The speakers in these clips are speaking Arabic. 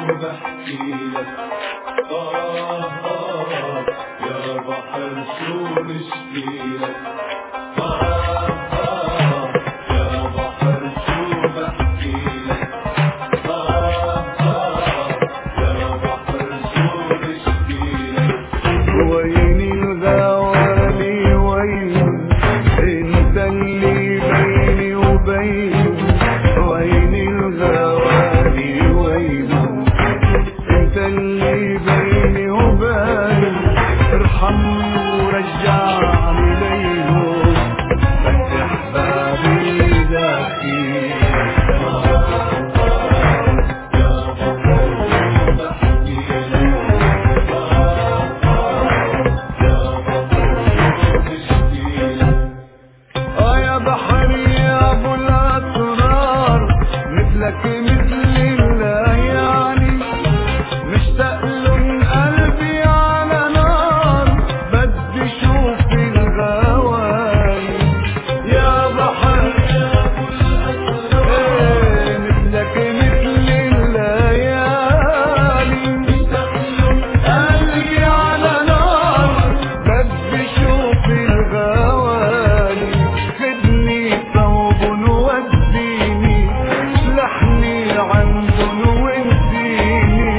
بحكيلك يا بحر شو بشكيلك يا بحر شو بحكيلك يا بحر شو بشكيلك وين الغوالي وين انت اللي بيني وبين وين الغوالي وين انت اللي بيني وبين ارحمني ورجعني ليهم فتح بابي داخلك يا بحر يا ابو الاسرار مثلك مثل الليالي مشتاق لهم قلبي على نار بدي اشوف الغوالي يا بحر يا ابو الاسرار مثلك مثل الليالي مشتاق لهم قلبي على نار بدي اشوف الغوالي خدني ثوب ووديني لحني عندن وانسيني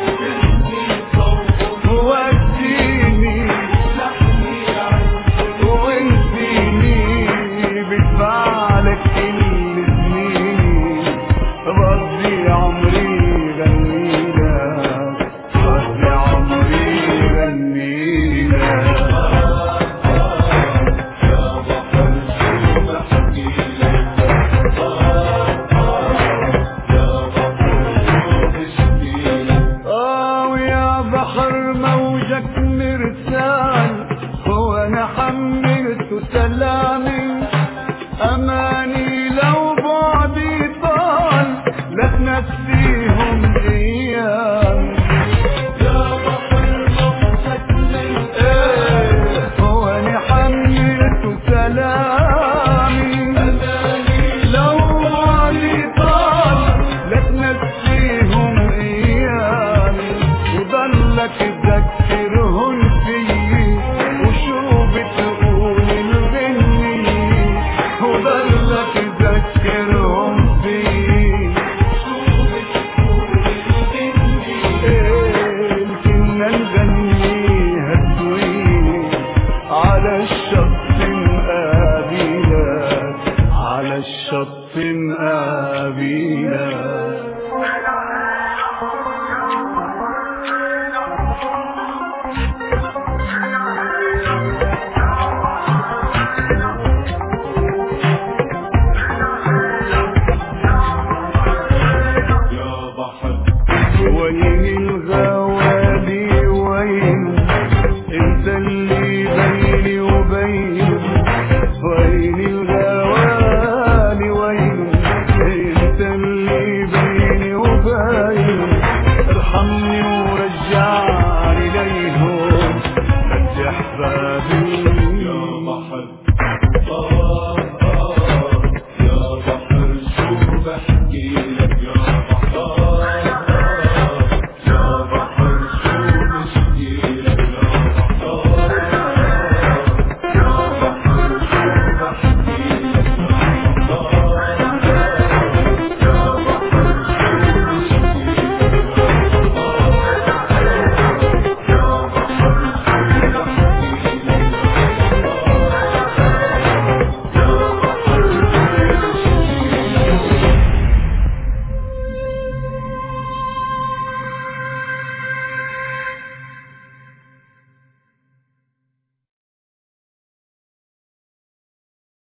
وديني لحني عندن وانسيني بدفعلك كل سنيني رضي عمري غنيلك رضي عمري غنيلك ويا بحر موجك مرسال هو انا حملت سلامي اماني لو بعدي طال لا تنسيهم ايامي يا بحر موجك مرسال هو انا حملت سلامي اماني لو بعدي طال لا تنسيهم ايامي وضلك تذكرهن فيي وشو بتقول الغني وضلك تذكرهم فيي شو بتقول الغني كنا نغنيها سويني على الشط مقابلك على الشط مقابلك يا بحر وين الغوالي وين انت اللي بيني وبين وين الغوالي وين انت اللي بيني وبين ارحمني